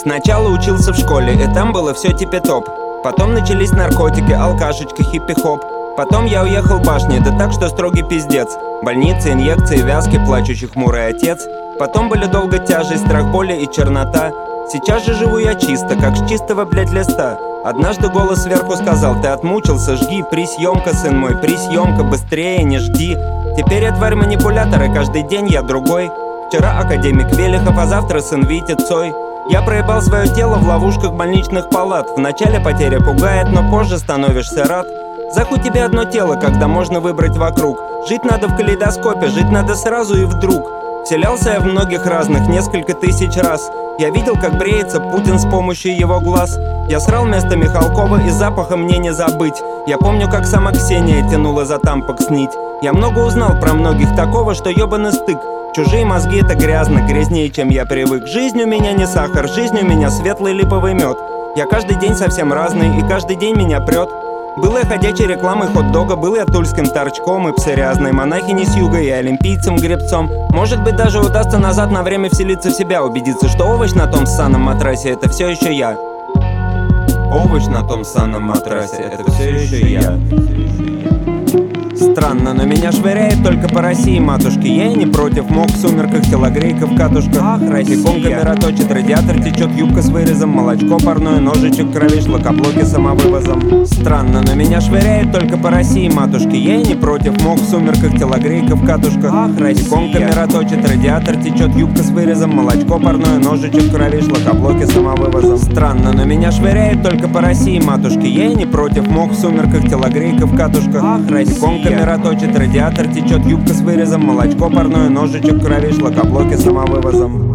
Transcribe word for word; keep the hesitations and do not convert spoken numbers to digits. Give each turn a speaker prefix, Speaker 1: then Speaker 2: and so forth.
Speaker 1: Сначала учился в школе, и там было все типе-топ. Потом начались наркотики, алкашечка, хиппи-хоп. Потом я уехал в башни, да так, что строгий пиздец. Больницы, инъекции, вязки, плачущий хмурый отец. Потом были долго тяжесть, страх боли и чернота. Сейчас же живу я чисто, как с чистого, блядь, листа. Однажды голос сверху сказал: ты отмучился, жги, присъемка, сын мой, присъемка, быстрее, не жди. Теперь я тварь манипулятора, каждый день я другой. Вчера академик Велихов, а завтра сын Витя Цой. Я проебал свое тело в ловушках больничных палат. Вначале потеря пугает, но позже становишься рад. Захуй тебе одно тело, когда можно выбрать вокруг. Жить надо в калейдоскопе, жить надо сразу и вдруг. Вселялся я в многих разных, несколько тысяч раз. Я видел, как бреется Путин с помощью его глаз. Я срал вместо Михалкова, и запаха мне не забыть. Я помню, как сама Ксения тянула за тампок с нить. Я много узнал про многих такого, что ёбаный стык. Чужие мозги — это грязно, грязнее, чем я привык. Жизнь у меня не сахар, жизнь у меня светлый липовый мед. Я каждый день совсем разный, и каждый день меня прет. Был я ходячей рекламой хот-дога, был я тульским торчком и псориазной монахиней с юга и олимпийцем-гребцом. Может быть, даже удастся назад на время вселиться в себя, убедиться, что овощ на том ссаном матрасе — это все еще я. Овощ на том ссаном матрасе — это все еще я. Странно, но меня швыряет только по России, матушки. Я и не против, мог в сумерках, телогрейка в катушках. Ах, Россия, камера точит, радиатор течет, юбка с вырезом, молочко парное, ножичек кровишь, лакоблоки самовывозом. Странно, но меня швыряет только по России, матушки. Я и не против, мог в сумерках, телогрейка в катушках. Ах, Россия, камера точит, радиатор течет, юбка с вырезом, молочко парное, ножичек кровишь, лакоблоки самовывозом. Странно, но меня швыряет только по России, матушки. Я и не против, мог в сумерках, телогрейка в катушках. Ах, Россия, камера точит, радиатор течет, юбка с вырезом, молочко парное, ножичек кровишь, лакоблоки самовывозом.